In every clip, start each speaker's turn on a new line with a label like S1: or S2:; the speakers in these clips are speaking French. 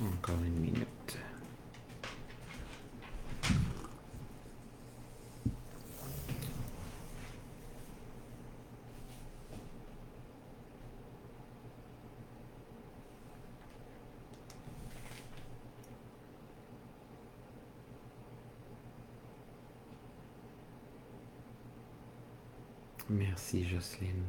S1: Encore une minute. Merci Jocelyne.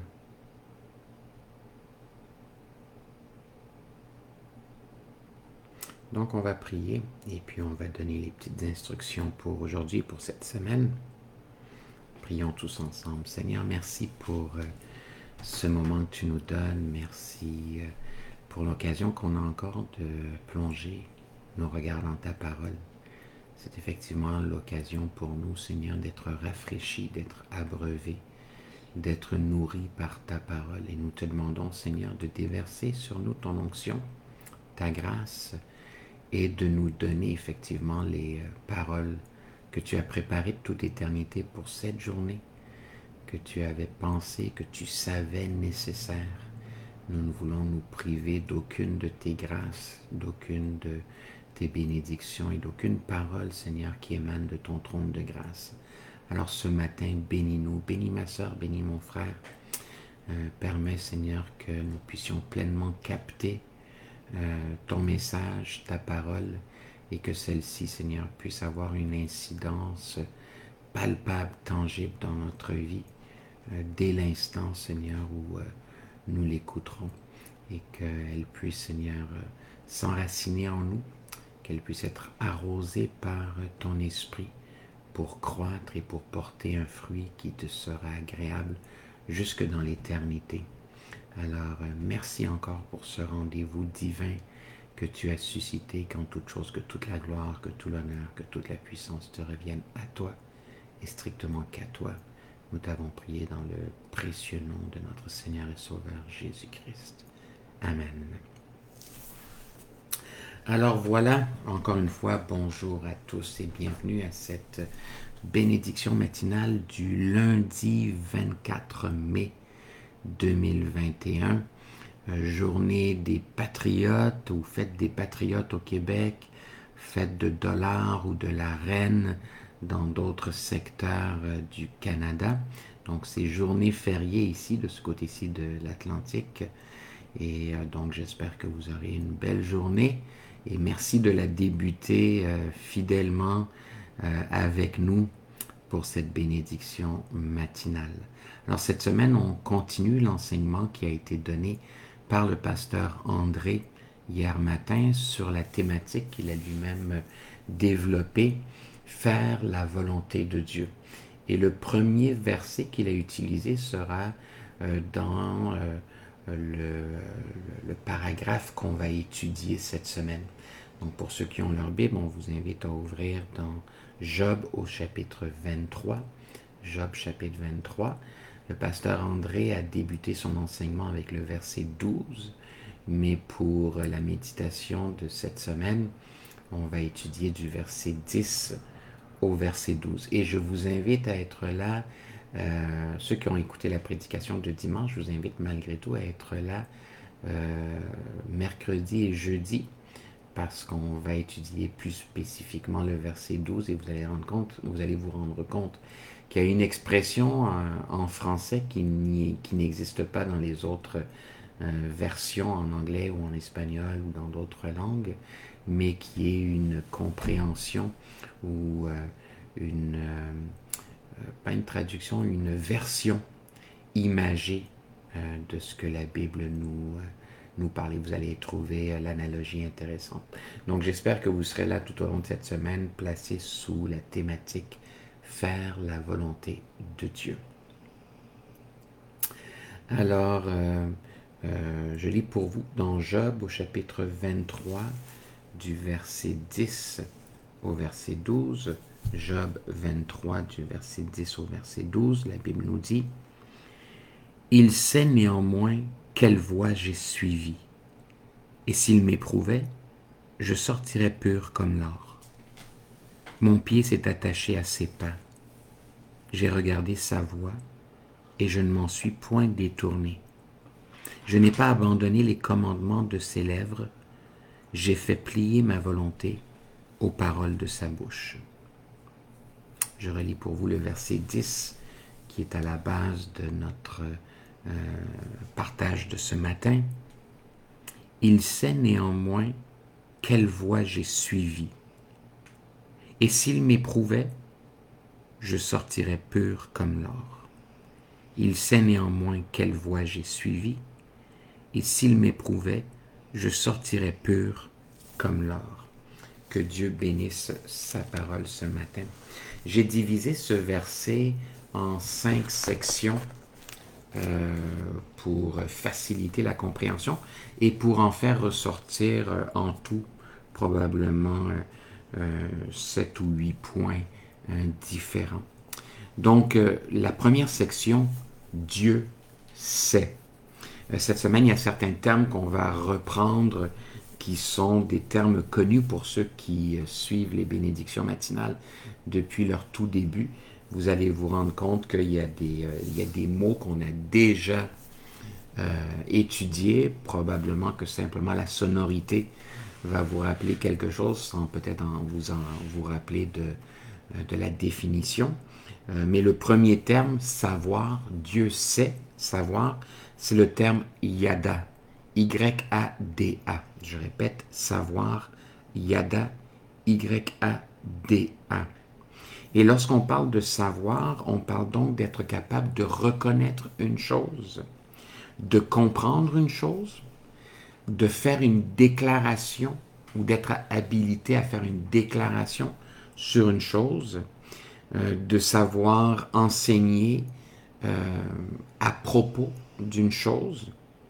S1: Donc on va prier et puis on va donner les petites instructions pour aujourd'hui, pour cette semaine. Prions tous ensemble. Seigneur, merci pour ce moment que tu nous donnes. Merci pour l'occasion qu'on a encore de plonger nos regards dans ta parole. C'est effectivement l'occasion pour nous, Seigneur, d'être rafraîchis, d'être abreuvés, d'être nourris par ta parole. Et nous te demandons, Seigneur, de déverser sur nous ton onction, ta grâce, et de nous donner effectivement les paroles que tu as préparées de toute éternité pour cette journée, que tu avais pensé, que tu savais nécessaire. Nous ne voulons nous priver d'aucune de tes grâces, d'aucune de tes bénédictions et d'aucune parole, Seigneur, qui émane de ton trône de grâce. Alors ce matin, bénis-nous, bénis ma sœur, bénis mon frère. Permets, Seigneur, que nous puissions pleinement capter ton message, ta parole, et que celle-ci, Seigneur, puisse avoir une incidence palpable, tangible dans notre vie, dès l'instant, Seigneur, où nous l'écouterons, et qu'elle puisse, Seigneur, s'enraciner en nous, qu'elle puisse être arrosée par ton esprit pour croître et pour porter un fruit qui te sera agréable jusque dans l'éternité. Alors, merci encore pour ce rendez-vous divin que tu as suscité, qu'en toute chose, que toute la gloire, que tout l'honneur, que toute la puissance te reviennent à toi et strictement qu'à toi. Nous t'avons prié dans le précieux nom de notre Seigneur et Sauveur Jésus-Christ. Amen. Alors voilà, encore une fois, bonjour à tous et bienvenue à cette bénédiction matinale du lundi 24 mai 2021, journée des patriotes ou fête des patriotes au Québec, fête de dollars ou de la reine dans d'autres secteurs du Canada. Donc c'est journée fériée ici, de ce côté-ci de l'Atlantique. Et donc j'espère que vous aurez une belle journée. Et merci de la débuter fidèlement avec nous pour cette bénédiction matinale. Alors cette semaine, on continue l'enseignement qui a été donné par le pasteur André hier matin sur la thématique qu'il a lui-même développée, faire la volonté de Dieu. Et le premier verset qu'il a utilisé sera dans le paragraphe qu'on va étudier cette semaine. Donc pour ceux qui ont leur Bible, on vous invite à ouvrir dans Job au chapitre 23. Job chapitre 23. Le pasteur André a débuté son enseignement avec le verset 12, mais pour la méditation de cette semaine, on va étudier du verset 10 au verset 12. Et je vous invite à être là, ceux qui ont écouté la prédication de dimanche, je vous invite malgré tout à être là mercredi et jeudi, parce qu'on va étudier plus spécifiquement le verset 12 et vous allez vous rendre compte qu'il y a une expression en français qui n'existe pas dans les autres versions en anglais ou en espagnol ou dans d'autres langues, mais qui est une compréhension ou pas une traduction, une version imagée de ce que la Bible nous parle. Vous allez trouver l'analogie intéressante. Donc j'espère que vous serez là tout au long de cette semaine, placés sous la thématique faire la volonté de Dieu. Alors, je lis pour vous dans Job au chapitre 23, du verset 10 au verset 12. Job 23, du verset 10 au verset 12, la Bible nous dit « Il sait néanmoins quelle voie j'ai suivie, et s'il m'éprouvait, je sortirais pur comme l'or. Mon pied s'est attaché à ses pas. J'ai regardé sa voie, et je ne m'en suis point détourné. Je n'ai pas abandonné les commandements de ses lèvres. j'ai fait plier ma volonté aux paroles de sa bouche. Je relis pour vous le verset 10 qui est à la base de notre partage de ce matin. Il sait néanmoins quelle voie j'ai suivie. Et s'il m'éprouvait, je sortirais pur comme l'or. Il sait néanmoins quelle voie j'ai suivie. Et s'il m'éprouvait, je sortirais pur comme l'or. Que Dieu bénisse sa parole ce matin. J'ai divisé ce verset en 5 sections pour faciliter la compréhension et pour en faire ressortir en tout probablement 7 ou 8 points différents. Donc, la première section, Dieu sait. Cette semaine, il y a certains termes qu'on va reprendre qui sont des termes connus pour ceux qui suivent les bénédictions matinales depuis leur tout début. Vous allez vous rendre compte qu'il y a des mots qu'on a déjà étudiés. Probablement que simplement la sonorité va vous rappeler quelque chose sans peut-être vous rappeler de la définition. Mais le premier terme, savoir, Dieu sait, savoir, c'est le terme yada, Y-A-D-A. Je répète, savoir, yada, Y-A-D-A. Et lorsqu'on parle de savoir, on parle donc d'être capable de reconnaître une chose, de comprendre une chose, de faire une déclaration ou d'être habilité à faire une déclaration sur une chose, de savoir enseigner à propos d'une chose,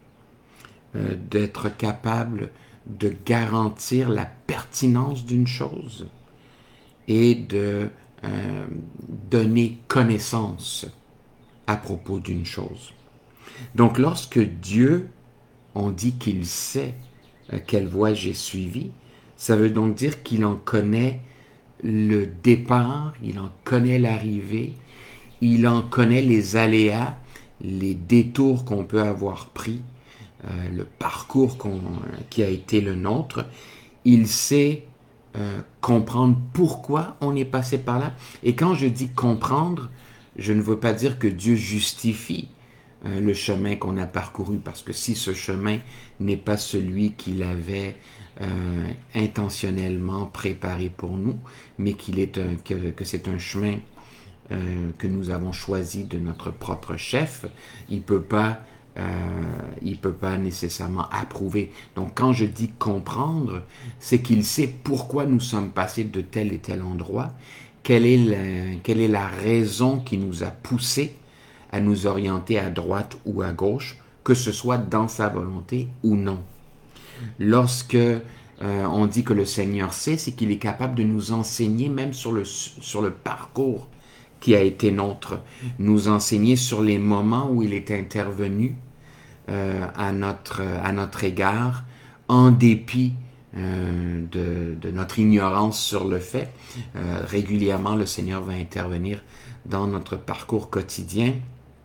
S1: d'être capable de garantir la pertinence d'une chose et de donner connaissance à propos d'une chose. Donc lorsque Dieu, on dit qu'il sait quelle voie j'ai suivi, ça veut donc dire qu'il en connaît le départ, il en connaît l'arrivée, il en connaît les aléas, les détours qu'on peut avoir pris, le parcours qui a été le nôtre. Il sait comprendre pourquoi on est passé par là. Et quand je dis comprendre, je ne veux pas dire que Dieu justifie le chemin qu'on a parcouru, parce que si ce chemin n'est pas celui qu'il avait intentionnellement préparé pour nous, mais que c'est un chemin que nous avons choisi de notre propre chef, il peut pas nécessairement approuver. Donc quand je dis comprendre, c'est qu'il sait pourquoi nous sommes passés de tel et tel endroit, quelle est la raison qui nous a poussés à nous orienter à droite ou à gauche, que ce soit dans sa volonté ou non. Lorsque on dit que le Seigneur sait, c'est qu'il est capable de nous enseigner même sur le parcours qui a été nôtre, nous enseigner sur les moments où il est intervenu à notre égard, en dépit de notre ignorance sur le fait. Régulièrement, le Seigneur va intervenir dans notre parcours quotidien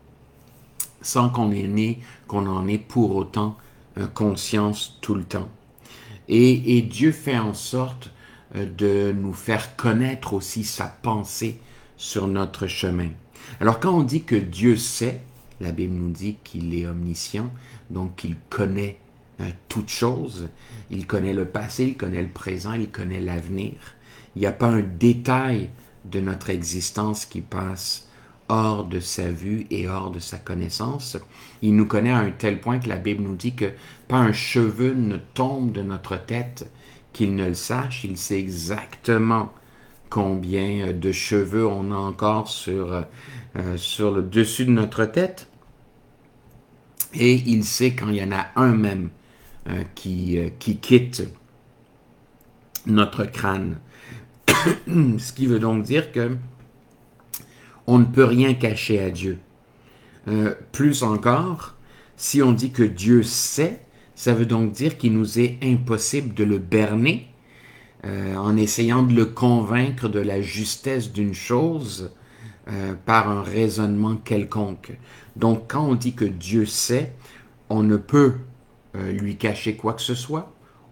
S1: sans qu'on en ait pour autant conscience tout le temps. Et Dieu fait en sorte de nous faire connaître aussi sa pensée sur notre chemin. Alors quand on dit que Dieu sait, la Bible nous dit qu'il est omniscient, donc qu'il connaît toutes choses. Il connaît le passé, il connaît le présent, il connaît l'avenir. Il n'y a pas un détail de notre existence qui passe hors de sa vue et hors de sa connaissance. Il nous connaît à un tel point que la Bible nous dit que pas un cheveu ne tombe de notre tête qu'il ne le sache. Il sait exactement combien de cheveux on a encore sur le dessus de notre tête. Et il sait quand il y en a un même qui quitte notre crâne. Ce qui veut donc dire que on ne peut rien cacher à Dieu. Plus encore, si on dit que Dieu sait, ça veut donc dire qu'il nous est impossible de le berner en essayant de le convaincre de la justesse d'une chose par un raisonnement quelconque. Donc, quand on dit que Dieu sait, on ne peut lui cacher quoi que ce soit,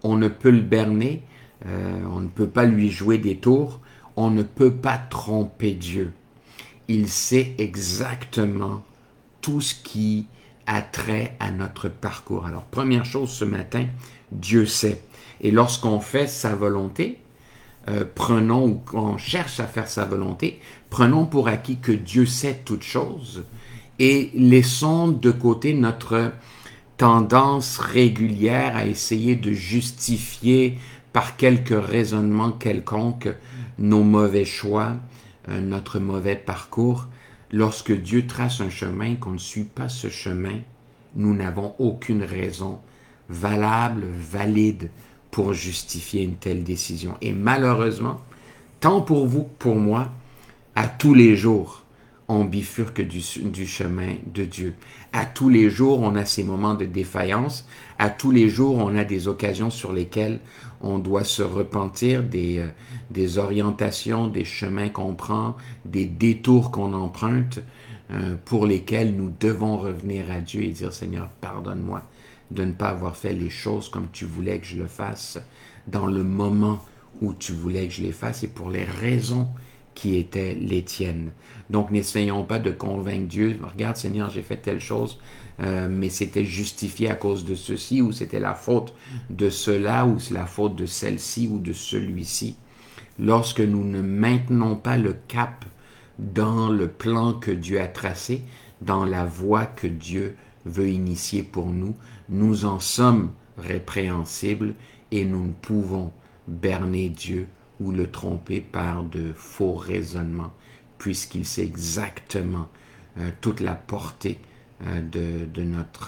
S1: on ne peut le berner, on ne peut pas lui jouer des tours, on ne peut pas tromper Dieu. Il sait exactement tout ce qui a trait à notre parcours. Alors, première chose ce matin, Dieu sait. Et lorsqu'on fait sa volonté, prenons ou qu'on cherche à faire sa volonté, prenons pour acquis que Dieu sait toutes choses et laissons de côté notre tendance régulière à essayer de justifier par quelques raisonnements quelconques nos mauvais choix, notre mauvais parcours. Lorsque Dieu trace un chemin, qu'on ne suit pas ce chemin, nous n'avons aucune raison valable, valide pour justifier une telle décision. Et malheureusement, tant pour vous que pour moi, à tous les jours, on bifurque du chemin de Dieu. À tous les jours, on a ces moments de défaillance. À tous les jours, on a des occasions sur lesquelles on doit se repentir des orientations, des chemins qu'on prend, des détours qu'on emprunte, pour lesquels nous devons revenir à Dieu et dire, Seigneur, pardonne-moi de ne pas avoir fait les choses comme tu voulais que je le fasse, dans le moment où tu voulais que je les fasse et pour les raisons qui étaient les tiennes. Donc, n'essayons pas de convaincre Dieu. Regarde, Seigneur, j'ai fait telle chose, mais c'était justifié à cause de ceci, ou c'était la faute de cela, ou c'est la faute de celle-ci ou de celui-ci. Lorsque nous ne maintenons pas le cap dans le plan que Dieu a tracé, dans la voie que Dieu veut initier pour nous, nous en sommes répréhensibles et nous ne pouvons berner Dieu ou le tromper par de faux raisonnements, puisqu'il sait exactement toute la portée de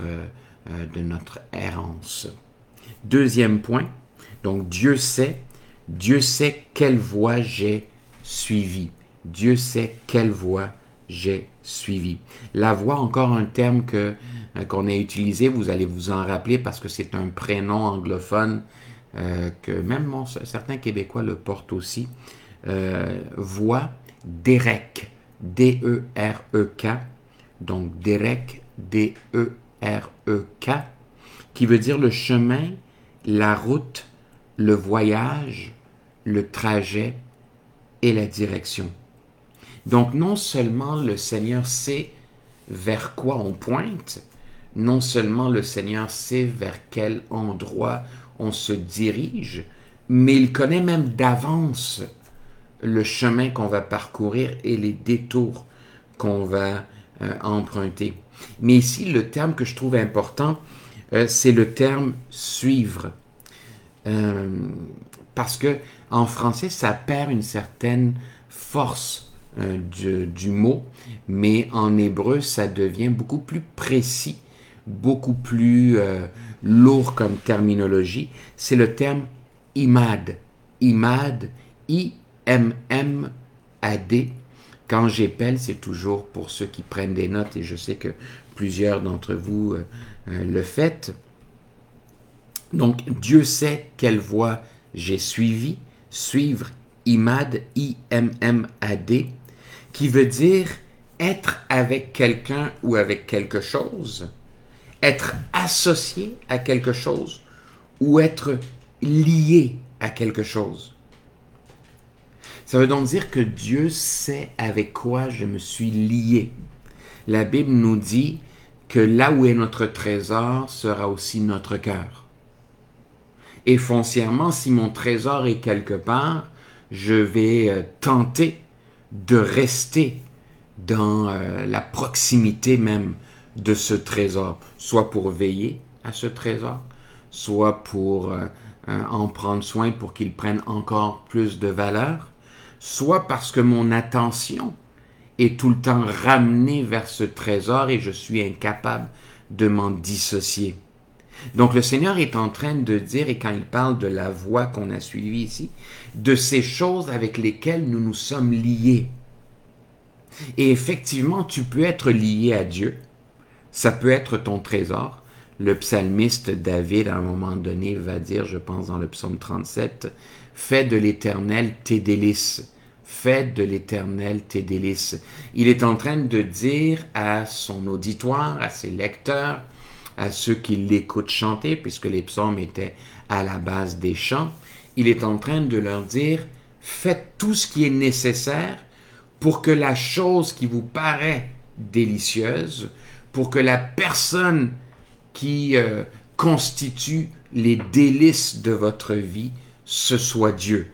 S1: notre errance. Deuxième point, donc Dieu sait quelle voie j'ai suivie. Dieu sait quelle voie j'ai suivi. La voie, encore un terme qu'on a utilisé, vous allez vous en rappeler parce que c'est un prénom anglophone que même certains Québécois le portent aussi. Voie Derek, D-E-R-E-K, donc Derek, D-E-R-E-K, qui veut dire le chemin, la route, le voyage, le trajet et la direction. Donc non seulement le Seigneur sait vers quoi on pointe, non seulement le Seigneur sait vers quel endroit on se dirige, mais il connaît même d'avance le chemin qu'on va parcourir et les détours qu'on va emprunter. Mais ici, le terme que je trouve important, c'est le terme suivre. Parce que en français, ça perd une certaine force du mot, mais en hébreu, ça devient beaucoup plus précis, beaucoup plus lourd comme terminologie. C'est le terme imad. Imad, I-M-M-A-D. Quand j'épelle, c'est toujours pour ceux qui prennent des notes, et je sais que plusieurs d'entre vous le faites. Donc, Dieu sait quelle voie j'ai suivi, suivre, imad, I-M-M-A-D, qui veut dire être avec quelqu'un ou avec quelque chose, être associé à quelque chose ou être lié à quelque chose. Ça veut donc dire que Dieu sait avec quoi je me suis lié. La Bible nous dit que là où est notre trésor sera aussi notre cœur. Et foncièrement, si mon trésor est quelque part, je vais tenter de rester dans la proximité même de ce trésor, soit pour veiller à ce trésor, soit pour en prendre soin pour qu'il prenne encore plus de valeur, soit parce que mon attention est tout le temps ramenée vers ce trésor et je suis incapable de m'en dissocier. Donc le Seigneur est en train de dire, et quand il parle de la voie qu'on a suivie ici, de ces choses avec lesquelles nous nous sommes liés. Et effectivement, tu peux être lié à Dieu, ça peut être ton trésor. Le psalmiste David, à un moment donné, va dire, je pense dans le psaume 37, « Fais de l'Éternel tes délices. » Fais de l'Éternel tes délices. Il est en train de dire à son auditoire, à ses lecteurs, à ceux qui l'écoutent chanter, puisque les psaumes étaient à la base des chants. Il est en train de leur dire, faites tout ce qui est nécessaire pour que la chose qui vous paraît délicieuse, pour que la personne qui constitue les délices de votre vie, ce soit Dieu.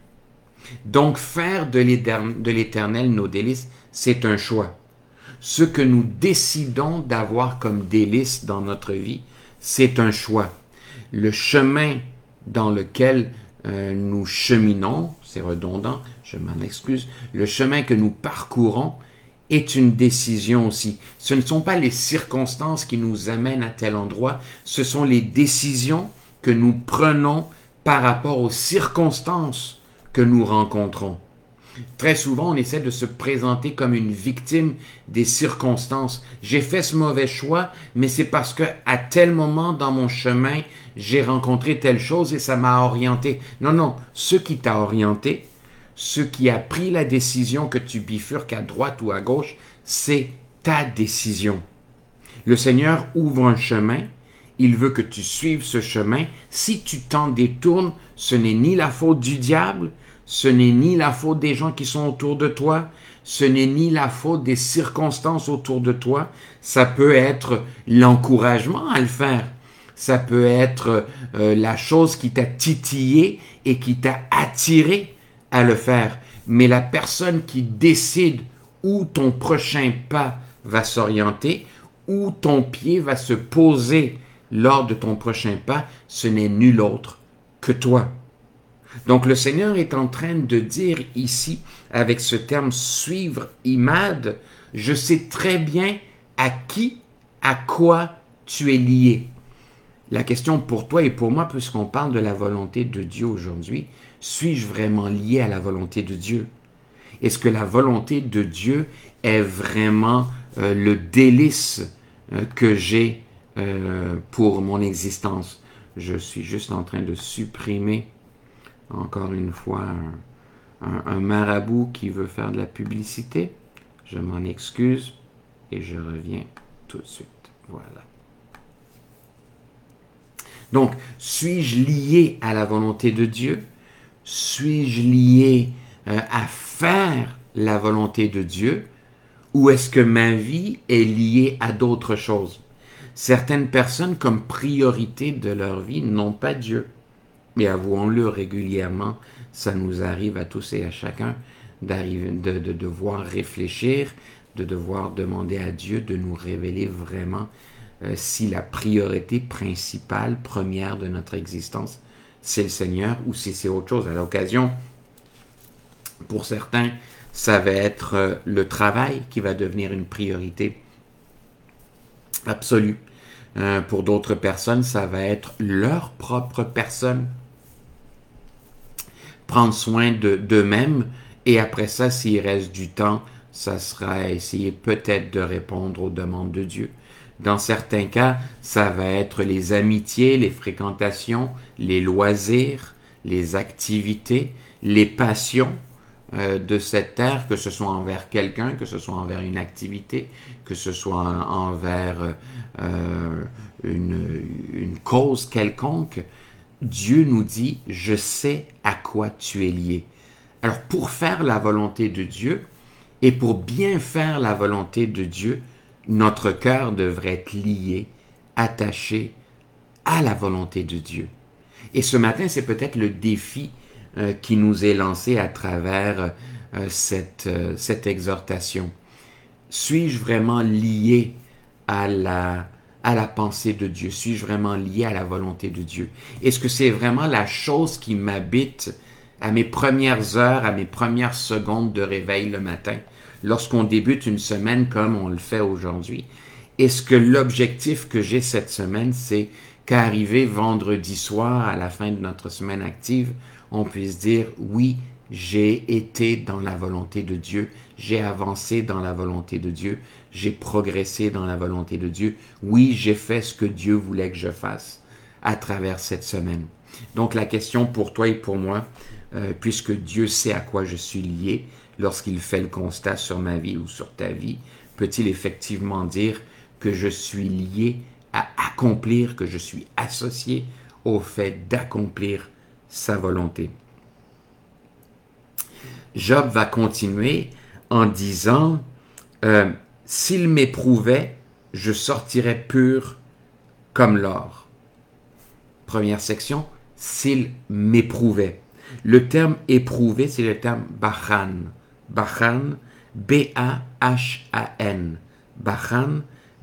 S1: Donc faire de l'Éternel nos délices, c'est un choix. Ce que nous décidons d'avoir comme délices dans notre vie, c'est un choix. Le chemin dans lequel nous cheminons, c'est redondant, je m'en excuse, le chemin que nous parcourons est une décision aussi. Ce ne sont pas les circonstances qui nous amènent à tel endroit, ce sont les décisions que nous prenons par rapport aux circonstances que nous rencontrons. Très souvent, on essaie de se présenter comme une victime des circonstances. J'ai fait ce mauvais choix, mais c'est parce que à tel moment dans mon chemin, j'ai rencontré telle chose et ça m'a orienté. Non, non, ce qui t'a orienté, ce qui a pris la décision que tu bifurques à droite ou à gauche, c'est ta décision. Le Seigneur ouvre un chemin, il veut que tu suives ce chemin. Si tu t'en détournes, ce n'est ni la faute du diable, ce n'est ni la faute des gens qui sont autour de toi, ce n'est ni la faute des circonstances autour de toi, ça peut être l'encouragement à le faire, ça peut être la chose qui t'a titillé et qui t'a attiré à le faire. Mais la personne qui décide où ton prochain pas va s'orienter, où ton pied va se poser lors de ton prochain pas, ce n'est nul autre que toi. Donc le Seigneur est en train de dire ici, avec ce terme suivre imad, je sais très bien à qui, à quoi tu es lié. La question pour toi et pour moi, puisqu'on parle de la volonté de Dieu aujourd'hui, suis-je vraiment lié à la volonté de Dieu? Est-ce que la volonté de Dieu est vraiment le délice que j'ai pour mon existence? Je suis juste en train de supprimer encore une fois un marabout qui veut faire de la publicité. Je m'en excuse et je reviens tout de suite. Voilà. Donc, suis-je lié à la volonté de Dieu? Suis-je lié à faire la volonté de Dieu? Ou est-ce que ma vie est liée à d'autres choses? Certaines personnes, comme priorité de leur vie, n'ont pas Dieu. Mais avouons-le régulièrement, ça nous arrive à tous et à chacun de devoir réfléchir, de devoir demander à Dieu de nous révéler vraiment si la priorité principale, première de notre existence, c'est le Seigneur ou si c'est autre chose. À l'occasion, pour certains, ça va être le travail qui va devenir une priorité absolue. Pour d'autres personnes, ça va être leur propre personne. Prendre soin d'eux-mêmes et après ça, s'il reste du temps, ça sera essayer peut-être de répondre aux demandes de Dieu. Dans certains cas, ça va être les amitiés, les fréquentations, les loisirs, les activités, les passions de cette terre, que ce soit envers quelqu'un, que ce soit envers une activité, que ce soit envers une cause quelconque. Dieu nous dit, je sais à quoi tu es lié. Alors pour faire la volonté de Dieu et pour bien faire la volonté de Dieu, notre cœur devrait être lié, attaché à la volonté de Dieu. Et ce matin, c'est peut-être le défi qui nous est lancé à travers cette exhortation. Suis-je vraiment lié à la pensée de Dieu? Suis-je vraiment lié à la volonté de Dieu? Est-ce que c'est vraiment la chose qui m'habite à mes premières heures, à mes premières secondes de réveil le matin, lorsqu'on débute une semaine comme on le fait aujourd'hui? Est-ce que l'objectif que j'ai cette semaine, c'est qu'arrivé vendredi soir, à la fin de notre semaine active, on puisse dire, oui, j'ai été dans la volonté de Dieu, j'ai avancé dans la volonté de Dieu, j'ai progressé dans la volonté de Dieu. Oui, j'ai fait ce que Dieu voulait que je fasse à travers cette semaine. Donc la question pour toi et pour moi, puisque Dieu sait à quoi je suis lié, lorsqu'il fait le constat sur ma vie ou sur ta vie, peut-il effectivement dire que je suis lié à accomplir, que je suis associé au fait d'accomplir sa volonté. Job va continuer en disant s'il m'éprouvait, je sortirais pur comme l'or. Première section, s'il m'éprouvait. Le terme éprouvé, c'est le terme bachan. Bachan, B-A-H-A-N. Bachan,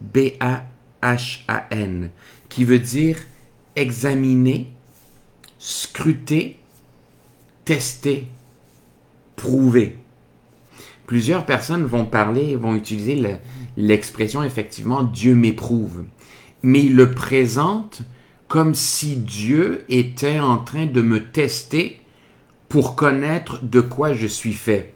S1: B-A-H-A-N, qui veut dire examiner, scruter, tester, prouver. Plusieurs personnes vont utiliser l'expression effectivement Dieu m'éprouve, mais ils le présentent comme si Dieu était en train de me tester pour connaître de quoi je suis fait.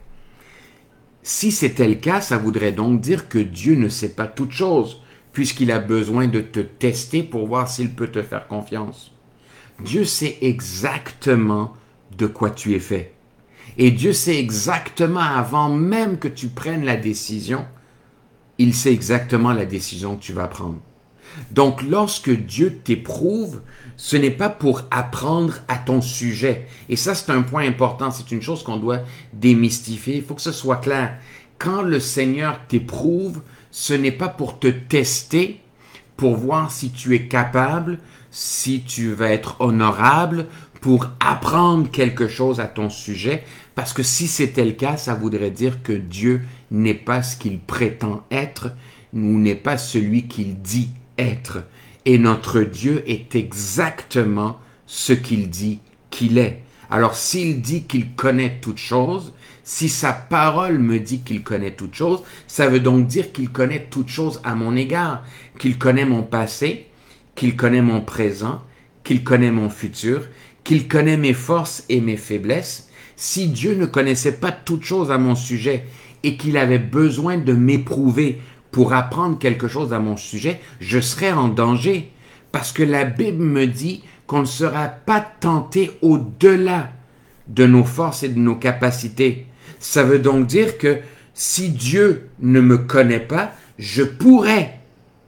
S1: Si c'était le cas, ça voudrait donc dire que Dieu ne sait pas toutes choses, puisqu'il a besoin de te tester pour voir s'il peut te faire confiance. Dieu sait exactement de quoi tu es fait. Et Dieu sait exactement, avant même que tu prennes la décision, il sait exactement la décision que tu vas prendre. Donc, lorsque Dieu t'éprouve, ce n'est pas pour apprendre à ton sujet. Et ça, c'est un point important. C'est une chose qu'on doit démystifier. Il faut que ce soit clair. Quand le Seigneur t'éprouve, ce n'est pas pour te tester, pour voir si tu es capable, si tu vas être honorable, pour apprendre quelque chose à ton sujet. Parce que si c'était le cas, ça voudrait dire que Dieu n'est pas ce qu'il prétend être, ou n'est pas celui qu'il dit être. Et notre Dieu est exactement ce qu'il dit qu'il est. Alors s'il dit qu'il connaît toutes choses, si sa parole me dit qu'il connaît toutes choses, ça veut donc dire qu'il connaît toutes choses à mon égard, qu'il connaît mon passé, qu'il connaît mon présent, qu'il connaît mon futur, qu'il connaît mes forces et mes faiblesses. Si Dieu ne connaissait pas toutes choses à mon sujet et qu'il avait besoin de m'éprouver pour apprendre quelque chose à mon sujet, je serais en danger. Parce que la Bible me dit qu'on ne sera pas tenté au-delà de nos forces et de nos capacités. Ça veut donc dire que si Dieu ne me connaît pas, je pourrais,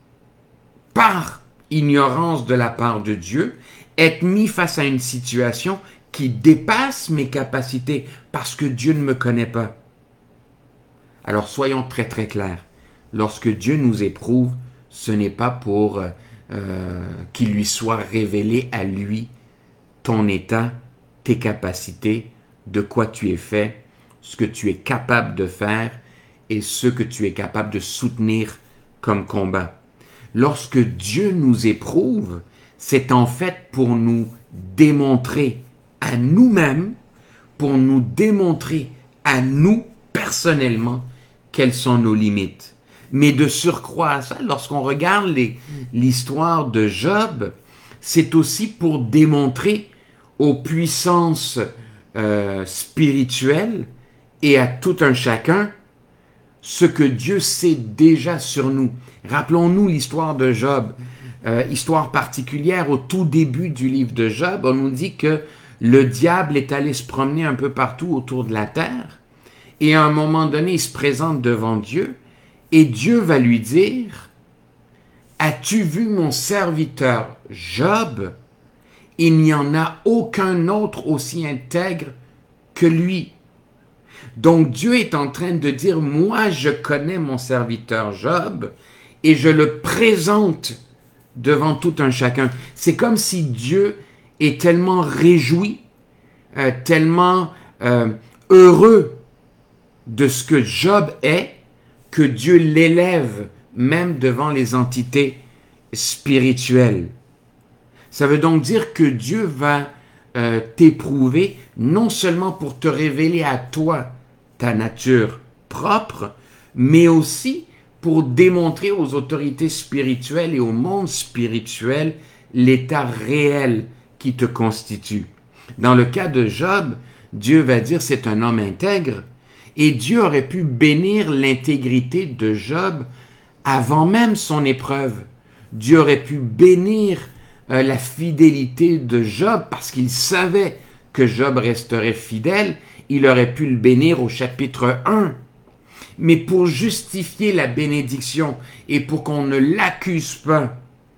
S1: par ignorance de la part de Dieu, être mis face à une situation qui dépasse mes capacités parce que Dieu ne me connaît pas. Alors soyons très très clairs. Lorsque Dieu nous éprouve, ce n'est pas pour qu'il lui soit révélé à lui ton état, tes capacités, de quoi tu es fait, ce que tu es capable de faire et ce que tu es capable de soutenir comme combat. Lorsque Dieu nous éprouve, c'est en fait pour nous démontrer à nous-mêmes, pour nous démontrer à nous personnellement quelles sont nos limites. Mais de surcroît à ça, lorsqu'on regarde l'histoire de Job, c'est aussi pour démontrer aux puissances spirituelles et à tout un chacun ce que Dieu sait déjà sur nous. Rappelons-nous l'histoire de Job, histoire particulière au tout début du livre de Job. On nous dit que le diable est allé se promener un peu partout autour de la terre et à un moment donné, il se présente devant Dieu et Dieu va lui dire « As-tu vu mon serviteur Job? Il n'y en a aucun autre aussi intègre que lui. » Donc Dieu est en train de dire « Moi, je connais mon serviteur Job et je le présente devant tout un chacun. » C'est comme si Dieu est tellement réjoui, tellement heureux de ce que Job est, que Dieu l'élève même devant les entités spirituelles. Ça veut donc dire que Dieu va t'éprouver non seulement pour te révéler à toi ta nature propre, mais aussi pour démontrer aux autorités spirituelles et au monde spirituel l'état réel qui te constitue. Dans le cas de Job, Dieu va dire c'est un homme intègre, et Dieu aurait pu bénir l'intégrité de Job avant même son épreuve. Dieu aurait pu bénir la fidélité de Job parce qu'il savait que Job resterait fidèle. Il aurait pu le bénir au chapitre 1. Mais pour justifier la bénédiction et pour qu'on ne l'accuse pas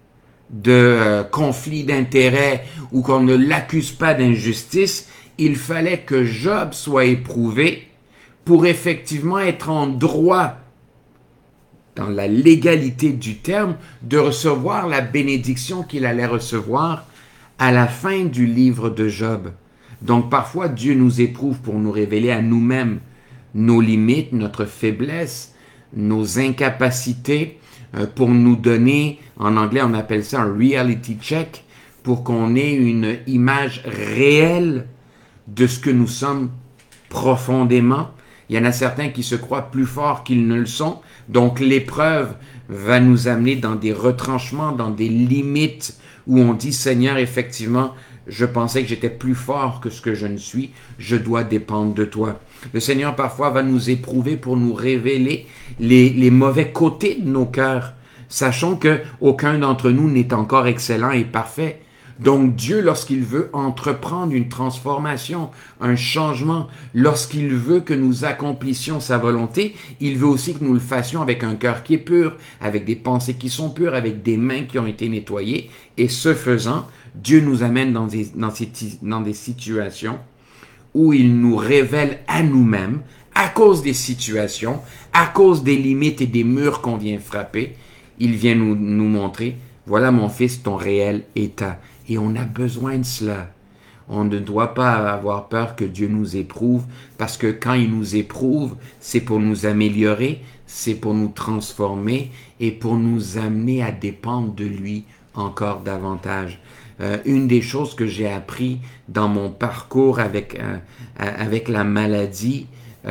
S1: de conflit d'intérêts ou qu'on ne l'accuse pas d'injustice, il fallait que Job soit éprouvé pour effectivement être en droit, dans la légalité du terme, de recevoir la bénédiction qu'il allait recevoir à la fin du livre de Job. Donc parfois Dieu nous éprouve pour nous révéler à nous-mêmes nos limites, notre faiblesse, nos incapacités, pour nous donner, en anglais on appelle ça un reality check, pour qu'on ait une image réelle de ce que nous sommes profondément. Il y en a certains qui se croient plus forts qu'ils ne le sont, donc l'épreuve va nous amener dans des retranchements, dans des limites où on dit Seigneur, effectivement, je pensais que j'étais plus fort que ce que je ne suis, je dois dépendre de toi. Le Seigneur parfois va nous éprouver pour nous révéler les mauvais côtés de nos cœurs. Sachons que aucun d'entre nous n'est encore excellent et parfait. Donc Dieu, lorsqu'il veut entreprendre une transformation, un changement, lorsqu'il veut que nous accomplissions sa volonté, il veut aussi que nous le fassions avec un cœur qui est pur, avec des pensées qui sont pures, avec des mains qui ont été nettoyées. Et ce faisant, Dieu nous amène dans des situations où il nous révèle à nous-mêmes, à cause des situations, à cause des limites et des murs qu'on vient frapper, il vient nous montrer, voilà mon fils, ton réel état. Et on a besoin de cela. On ne doit pas avoir peur que Dieu nous éprouve, parce que quand il nous éprouve, c'est pour nous améliorer, c'est pour nous transformer et pour nous amener à dépendre de lui encore davantage. Une des choses que j'ai appris dans mon parcours avec la maladie,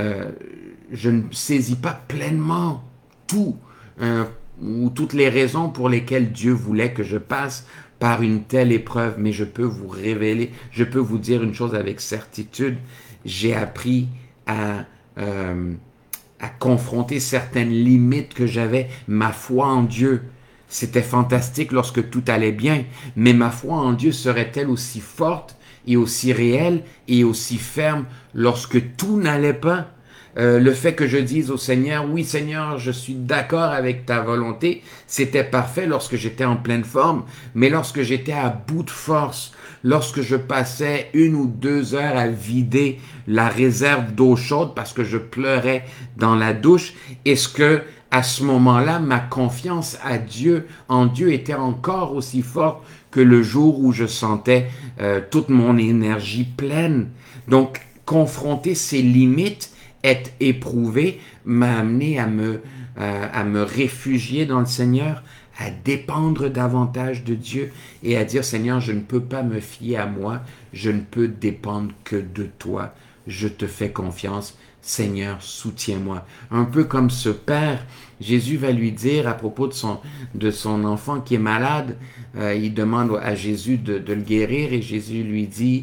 S1: je ne saisis pas pleinement tout, ou toutes les raisons pour lesquelles Dieu voulait que je passe par une telle épreuve, mais je peux vous révéler, je peux vous dire une chose avec certitude, j'ai appris à confronter certaines limites que j'avais, ma foi en Dieu. C'était fantastique lorsque tout allait bien, mais ma foi en Dieu serait-elle aussi forte et aussi réelle et aussi ferme lorsque tout n'allait pas? Le fait que je dise au Seigneur, oui Seigneur, je suis d'accord avec ta volonté, c'était parfait lorsque j'étais en pleine forme, mais lorsque j'étais à bout de force, lorsque je passais 1 ou 2 heures à vider la réserve d'eau chaude parce que je pleurais dans la douche, est-ce que à ce moment-là, ma confiance en Dieu était encore aussi forte que le jour où je sentais toute mon énergie pleine? Donc, confronter ces limites, être éprouvé, m'a amené à me réfugier dans le Seigneur, à dépendre davantage de Dieu et à dire, Seigneur, je ne peux pas me fier à moi, je ne peux dépendre que de toi. Je te fais confiance. Seigneur, soutiens-moi. Un peu comme ce père, Jésus va lui dire à propos de son enfant qui est malade, il demande à Jésus de le guérir et Jésus lui dit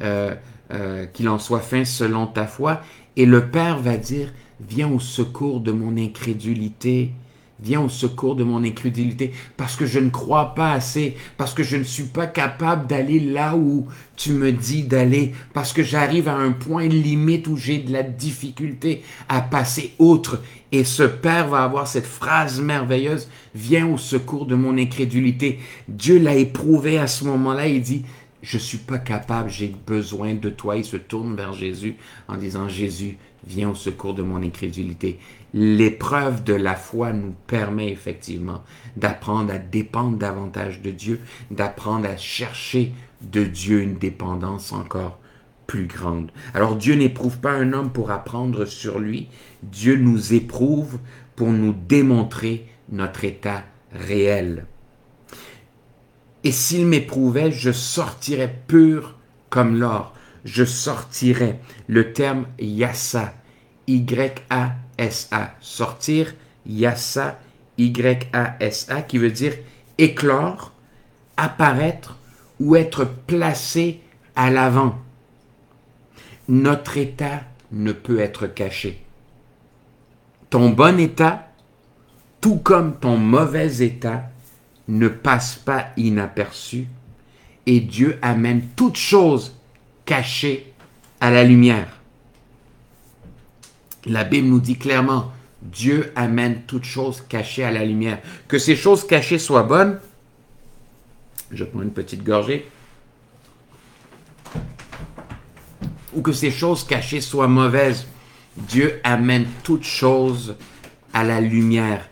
S1: qu'il en soit fait selon ta foi. Et le père va dire, viens au secours de mon incrédulité. Viens au secours de mon incrédulité, parce que je ne crois pas assez, parce que je ne suis pas capable d'aller là où tu me dis d'aller, parce que j'arrive à un point limite où j'ai de la difficulté à passer outre. Et ce père va avoir cette phrase merveilleuse, viens au secours de mon incrédulité. Dieu l'a éprouvé à ce moment-là, il dit, je suis pas capable, j'ai besoin de toi. Il se tourne vers Jésus en disant, Jésus, viens au secours de mon incrédulité. L'épreuve de la foi nous permet effectivement d'apprendre à dépendre davantage de Dieu, d'apprendre à chercher de Dieu une dépendance encore plus grande. Alors Dieu n'éprouve pas un homme pour apprendre sur lui, Dieu nous éprouve pour nous démontrer notre état réel. Et s'il m'éprouvait, je sortirais pur comme l'or. Je sortirais. Le terme yassa, Y-A-S-A, sortir, yassa, Y-A-S-A, qui veut dire éclore, apparaître ou être placé à l'avant. Notre état ne peut être caché. Ton bon état, tout comme ton mauvais état, ne passe pas inaperçu et Dieu amène toute chose cachée à la lumière. La Bible nous dit clairement, Dieu amène toute chose cachée à la lumière. Que ces choses cachées soient bonnes, Je prends une petite gorgée. Ou que ces choses cachées soient mauvaises, Dieu amène toutes choses à la lumière.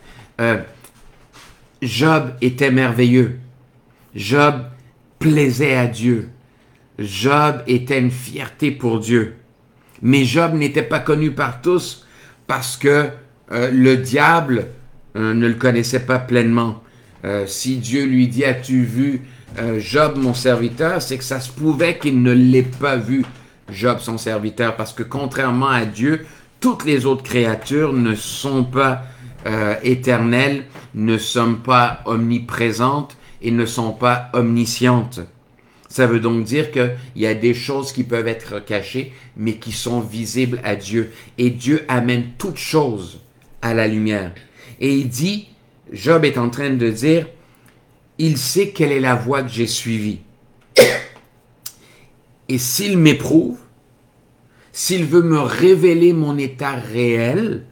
S1: Job était merveilleux. Job plaisait à Dieu. Job était une fierté pour Dieu. Mais Job n'était pas connu par tous parce que le diable ne le connaissait pas pleinement. Si Dieu lui dit « As-tu vu Job, mon serviteur ?» c'est que ça se pouvait qu'il ne l'ait pas vu, Job, son serviteur, parce que contrairement à Dieu, toutes les autres créatures ne sont pas éternelles, ne sont pas omniprésentes et ne sont pas omniscientes. Ça veut donc dire qu'il y a des choses qui peuvent être cachées, mais qui sont visibles à Dieu. Et Dieu amène toutes choses à la lumière. Et il dit, Job est en train de dire, il sait quelle est la voie que j'ai suivie. Et s'il m'éprouve, s'il veut me révéler mon état réel,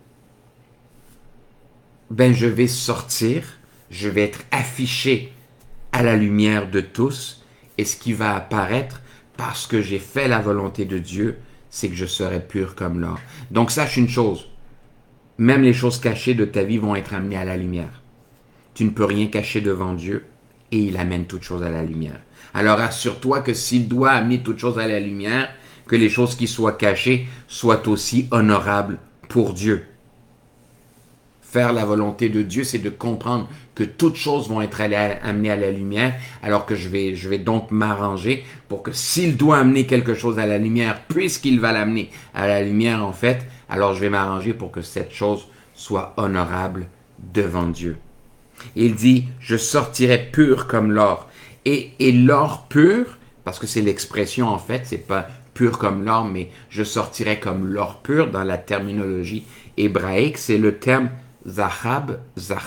S1: ben je vais sortir, je vais être affiché à la lumière de tous, et ce qui va apparaître, parce que j'ai fait la volonté de Dieu, c'est que je serai pur comme l'or. Donc sache une chose, même les choses cachées de ta vie vont être amenées à la lumière. Tu ne peux rien cacher devant Dieu, et il amène toutes choses à la lumière. Alors assure-toi que s'il doit amener toutes choses à la lumière, que les choses qui soient cachées soient aussi honorables pour Dieu. Faire la volonté de Dieu, c'est de comprendre que toutes choses vont être amenées à la lumière, alors que je vais donc m'arranger pour que s'il doit amener quelque chose à la lumière, puisqu'il va l'amener à la lumière en fait, alors je vais m'arranger pour que cette chose soit honorable devant Dieu. Il dit, je sortirai pur comme l'or. Et l'or pur, parce que c'est l'expression en fait, c'est pas pur comme l'or, mais je sortirai comme l'or pur dans la terminologie hébraïque, c'est le terme Zahab,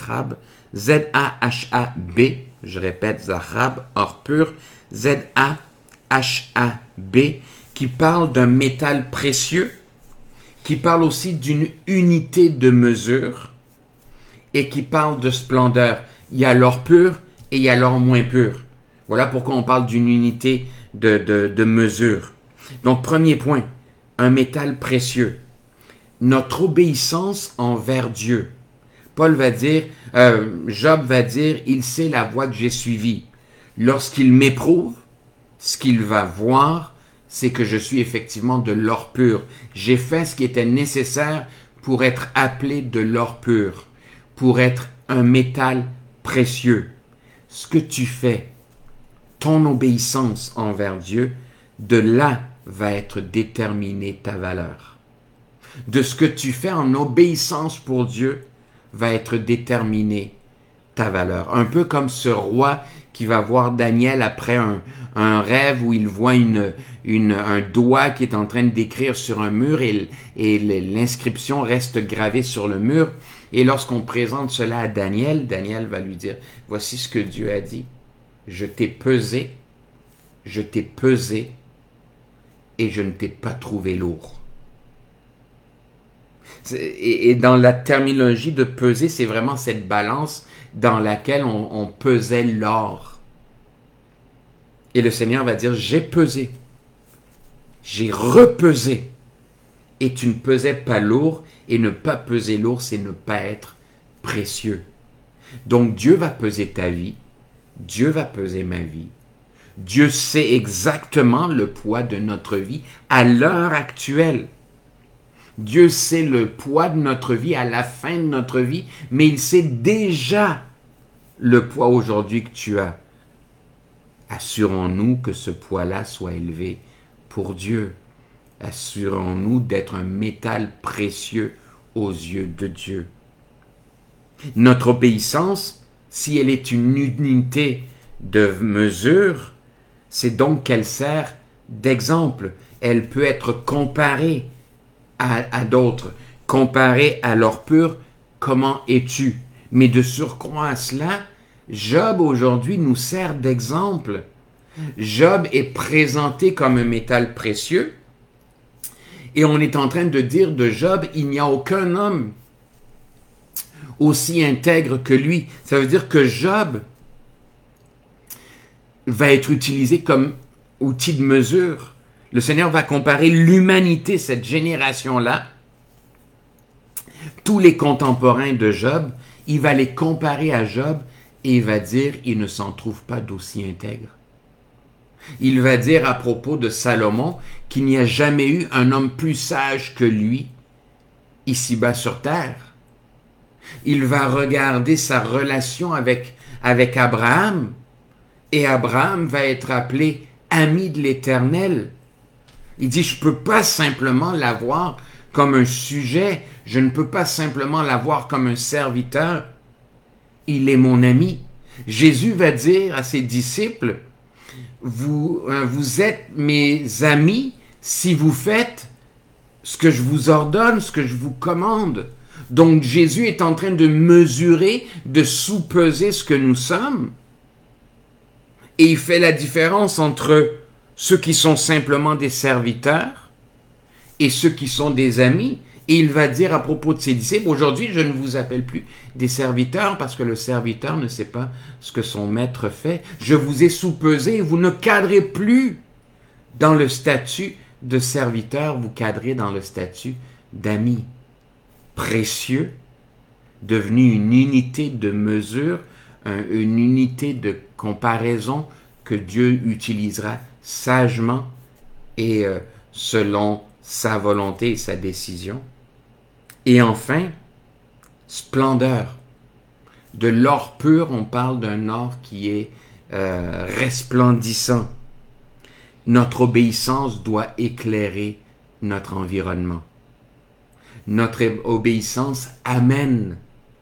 S1: Z-A-H-A-B, je répète, Zahab, or pur, Z-A-H-A-B, qui parle d'un métal précieux, qui parle aussi d'une unité de mesure, et qui parle de splendeur. Il y a l'or pur et il y a l'or moins pur. Voilà pourquoi on parle d'une unité de mesure. Donc, premier point, un métal précieux. Notre obéissance envers Dieu. Paul va dire, Job va dire, il sait la voie que j'ai suivie. Lorsqu'il m'éprouve, ce qu'il va voir, c'est que je suis effectivement de l'or pur. J'ai fait ce qui était nécessaire pour être appelé de l'or pur, pour être un métal précieux. Ce que tu fais, ton obéissance envers Dieu, de là va être déterminée ta valeur. De ce que tu fais en obéissance pour Dieu, va être déterminée ta valeur. Un peu comme ce roi qui va voir Daniel après un rêve où il voit un doigt qui est en train d'écrire sur un mur et l'inscription reste gravée sur le mur. Et lorsqu'on présente cela à Daniel, Daniel va lui dire, voici ce que Dieu a dit. Je t'ai pesé et je ne t'ai pas trouvé lourd. Et dans la terminologie de peser, c'est vraiment cette balance dans laquelle on pesait l'or. Et le Seigneur va dire, j'ai pesé, j'ai repesé, et tu ne pesais pas lourd, et ne pas peser lourd, c'est ne pas être précieux. Donc Dieu va peser ta vie, Dieu va peser ma vie. Dieu sait exactement le poids de notre vie à l'heure actuelle. Dieu sait le poids de notre vie à la fin de notre vie, mais il sait déjà le poids aujourd'hui que tu as. Assurons-nous que ce poids-là soit élevé pour Dieu. Assurons-nous d'être un métal précieux aux yeux de Dieu. Notre obéissance, si elle est une unité de mesure, c'est donc qu'elle sert d'exemple. Elle peut être comparée à d'autres. Comparée à l'or pur, comment es-tu? Mais de surcroît à cela, Job aujourd'hui nous sert d'exemple. Job est présenté comme un métal précieux et on est en train de dire de Job, il n'y a aucun homme aussi intègre que lui. Ça veut dire que Job va être utilisé comme outil de mesure. Le Seigneur va comparer l'humanité, cette génération-là, tous les contemporains de Job, il va les comparer à Job et il va dire, il ne s'en trouve pas d'aussi intègre. Il va dire à propos de Salomon qu'il n'y a jamais eu un homme plus sage que lui ici-bas sur terre. Il va regarder sa relation avec Abraham et Abraham va être appelé ami de l'Éternel. Il dit, je ne peux pas simplement l'avoir comme un sujet, je ne peux pas simplement l'avoir comme un serviteur. Il est mon ami. Jésus va dire à ses disciples, vous êtes mes amis si vous faites ce que je vous ordonne, ce que je vous commande. Donc Jésus est en train de mesurer, de sous-peser ce que nous sommes. Et il fait la différence entre ceux qui sont simplement des serviteurs et ceux qui sont des amis. Et il va dire à propos de ses disciples, aujourd'hui je ne vous appelle plus des serviteurs parce que le serviteur ne sait pas ce que son maître fait. Je vous ai soupesé, vous ne cadrez plus dans le statut de serviteur, vous cadrez dans le statut d'ami. Précieux, devenu une unité de mesure, une unité de comparaison que Dieu utilisera sagement et selon sa volonté et sa décision. Et enfin, splendeur. De l'or pur, on parle d'un or qui est resplendissant. Notre obéissance doit éclairer notre environnement. Notre obéissance amène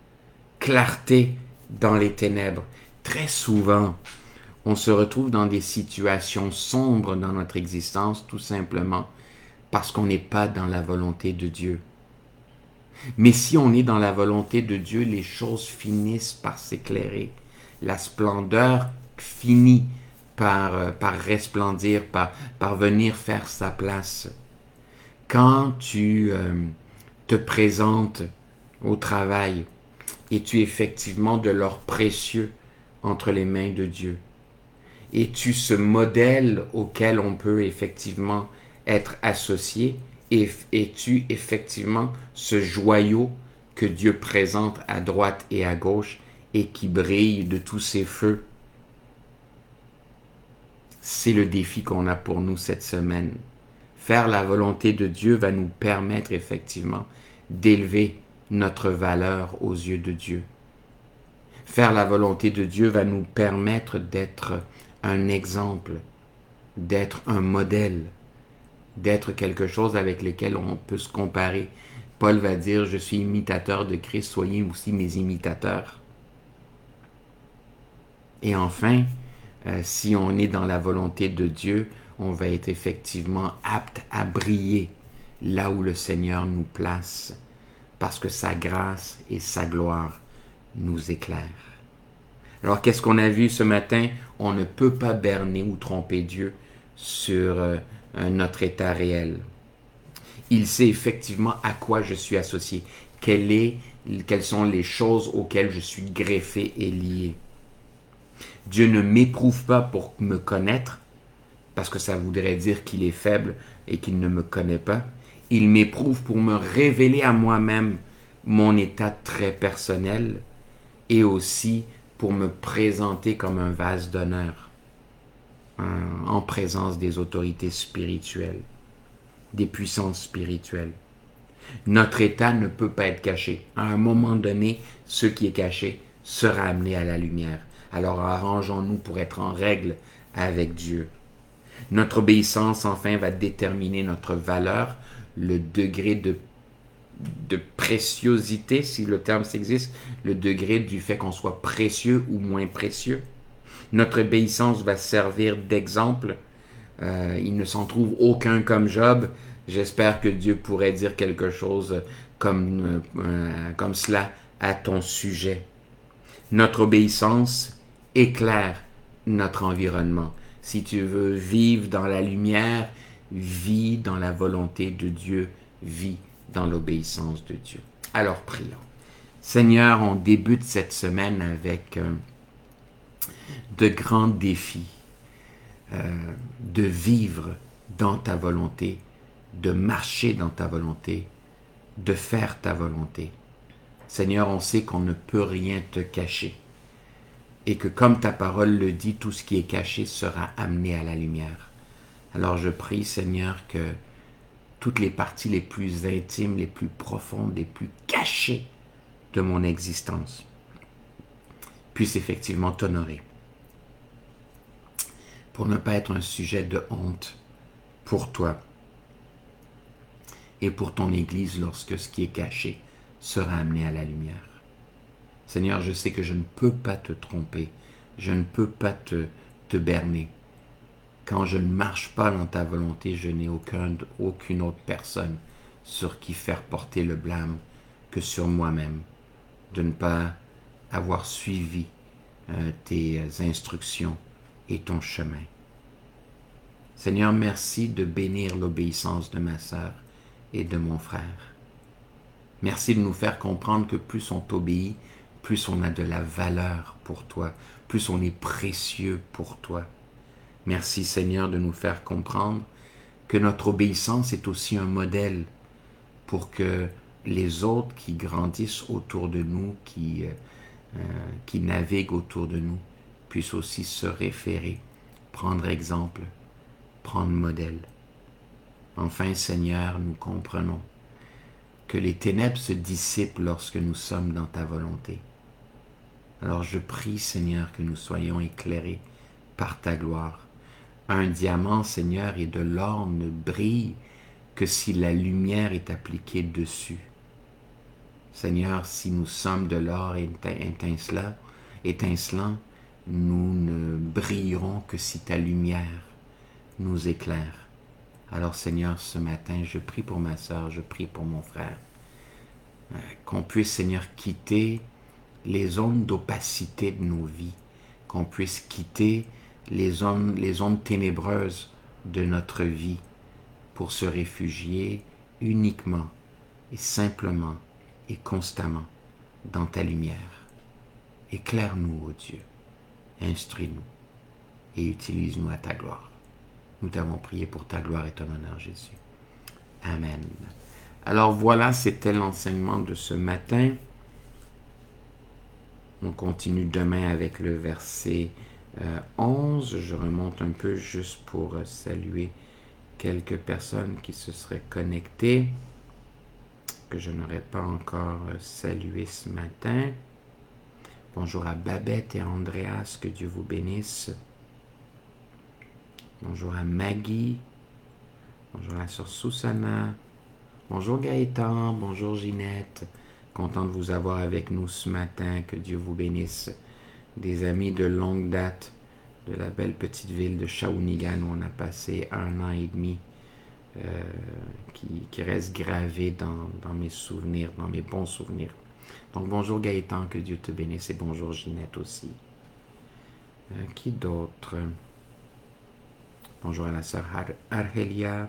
S1: clarté dans les ténèbres. Très souvent, on se retrouve dans des situations sombres dans notre existence, tout simplement parce qu'on n'est pas dans la volonté de Dieu. Mais si on est dans la volonté de Dieu, les choses finissent par s'éclairer. La splendeur finit par resplendir, par venir faire sa place. Quand tu te présentes au travail et tu es effectivement de l'or précieux entre les mains de Dieu, et tu ce modèle auquel on peut effectivement être associé, et es-tu effectivement ce joyau que Dieu présente à droite et à gauche et qui brille de tous ses feux? C'est le défi qu'on a pour nous cette semaine. Faire la volonté de Dieu va nous permettre effectivement d'élever notre valeur aux yeux de Dieu. Faire la volonté de Dieu va nous permettre d'être un exemple, d'être un modèle, d'être quelque chose avec lequel on peut se comparer. Paul va dire, je suis imitateur de Christ, soyez aussi mes imitateurs. Et enfin, si on est dans la volonté de Dieu, on va être effectivement apte à briller là où le Seigneur nous place, parce que sa grâce et sa gloire nous éclairent. Alors, qu'est-ce qu'on a vu ce matin? On ne peut pas berner ou tromper Dieu sur notre état réel. Il sait effectivement à quoi je suis associé, quelles sont les choses auxquelles je suis greffé et lié. Dieu ne m'éprouve pas pour me connaître, parce que ça voudrait dire qu'il est faible et qu'il ne me connaît pas. Il m'éprouve pour me révéler à moi-même mon état très personnel et aussi pour me présenter comme un vase d'honneur en présence des autorités spirituelles, des puissances spirituelles. Notre état ne peut pas être caché. À un moment donné, ce qui est caché sera amené à la lumière. Alors arrangeons-nous pour être en règle avec Dieu. Notre obéissance, enfin, va déterminer notre valeur, le degré de préciosité, si le terme existe, le degré du fait qu'on soit précieux ou moins précieux. Notre obéissance va servir d'exemple. Il ne s'en trouve aucun comme Job. J'espère que Dieu pourrait dire quelque chose comme cela à ton sujet. Notre obéissance éclaire notre environnement. Si tu veux vivre dans la lumière, vis dans la volonté de Dieu, vis dans l'obéissance de Dieu. Alors prions. Seigneur, on débute cette semaine avec de grands défis. de vivre dans ta volonté, de marcher dans ta volonté, de faire ta volonté. Seigneur, on sait qu'on ne peut rien te cacher et que comme ta parole le dit, tout ce qui est caché sera amené à la lumière. Alors je prie, Seigneur, que toutes les parties les plus intimes, les plus profondes, les plus cachées de mon existence puissent effectivement t'honorer, pour ne pas être un sujet de honte pour toi et pour ton Église lorsque ce qui est caché sera amené à la lumière. Seigneur, je sais que je ne peux pas te tromper, je ne peux pas te berner. Quand je ne marche pas dans ta volonté, je n'ai aucune autre personne sur qui faire porter le blâme que sur moi-même, de ne pas avoir suivi tes instructions et ton chemin. Seigneur, merci de bénir l'obéissance de ma sœur et de mon frère. Merci de nous faire comprendre que plus on t'obéit, plus on a de la valeur pour toi, plus on est précieux pour toi. Merci Seigneur de nous faire comprendre que notre obéissance est aussi un modèle pour que les autres qui grandissent autour de nous, qui naviguent autour de nous, puissent aussi se référer, prendre exemple, prendre modèle. Enfin Seigneur, nous comprenons que les ténèbres se dissipent lorsque nous sommes dans ta volonté. Alors je prie Seigneur que nous soyons éclairés par ta gloire. Un diamant, Seigneur, et de l'or ne brille que si la lumière est appliquée dessus. Seigneur, si nous sommes de l'or étincelant, nous ne brillerons que si ta lumière nous éclaire. Alors Seigneur, ce matin, je prie pour ma sœur, je prie pour mon frère, qu'on puisse, Seigneur, quitter les zones d'opacité de nos vies, qu'on puisse quitter les zones ténébreuses de notre vie pour se réfugier uniquement et simplement et constamment dans ta lumière. Éclaire-nous, ô Dieu, instruis-nous et utilise-nous à ta gloire. Nous t'avons prié pour ta gloire et ton honneur, Jésus. Amen. Alors voilà, c'était l'enseignement de ce matin. On continue demain avec le verset 11. Je remonte un peu juste pour saluer quelques personnes qui se seraient connectées, que je n'aurais pas encore salué ce matin. Bonjour à Babette et à Andreas, que Dieu vous bénisse. Bonjour à Maggie. Bonjour à la sœur Susanna. Bonjour Gaëtan. Bonjour Ginette. Content de vous avoir avec nous ce matin. Que Dieu vous bénisse. Des amis de longue date de la belle petite ville de Shawinigan où on a passé 1 an et demi, qui reste gravé dans mes souvenirs, dans mes bons souvenirs. Donc bonjour Gaëtan, que Dieu te bénisse, et bonjour Ginette aussi. Qui d'autre? Bonjour à la sœur Argelia.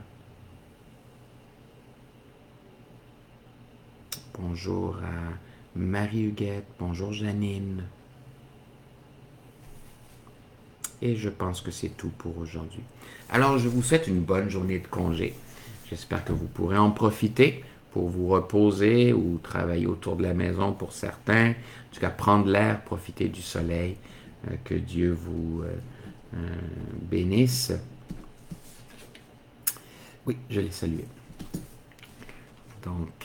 S1: Bonjour à Marie-Huguette. Bonjour Janine. Et je pense que c'est tout pour aujourd'hui. Alors, je vous souhaite une bonne journée de congé. J'espère que vous pourrez en profiter pour vous reposer ou travailler autour de la maison pour certains. En tout cas, prendre l'air, profiter du soleil. Que Dieu vous bénisse. Oui, je l'ai salué. Donc,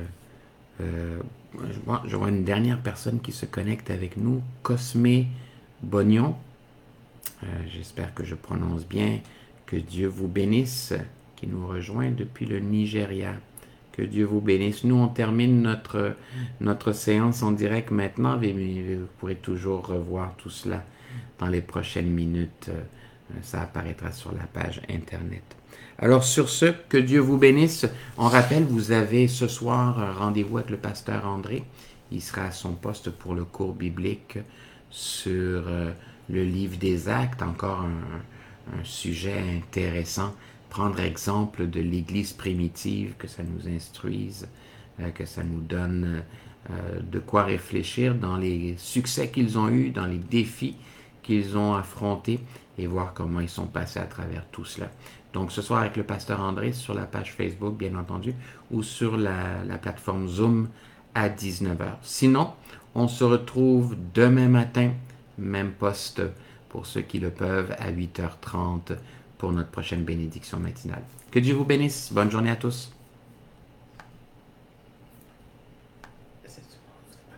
S1: je vois une dernière personne qui se connecte avec nous, Cosme Bognon. J'espère que je prononce bien. Que Dieu vous bénisse, qui nous rejoint depuis le Nigeria. Que Dieu vous bénisse. Nous, on termine notre séance en direct maintenant, mais vous pourrez toujours revoir tout cela dans les prochaines minutes. Ça apparaîtra sur la page Internet. Alors sur ce, que Dieu vous bénisse. On rappelle, vous avez ce soir un rendez-vous avec le pasteur André. Il sera à son poste pour le cours biblique sur le livre des Actes, encore un sujet intéressant. Prendre exemple de l'Église primitive, que ça nous instruise, que ça nous donne de quoi réfléchir dans les succès qu'ils ont eus, dans les défis qu'ils ont affronté et voir comment ils sont passés à travers tout cela. Donc ce soir avec le pasteur André sur la page Facebook, bien entendu, ou sur la plateforme Zoom à 19h. Sinon, on se retrouve demain matin, même poste pour ceux qui le peuvent, à 8h30 pour notre prochaine bénédiction matinale. Que Dieu vous bénisse. Bonne journée à tous.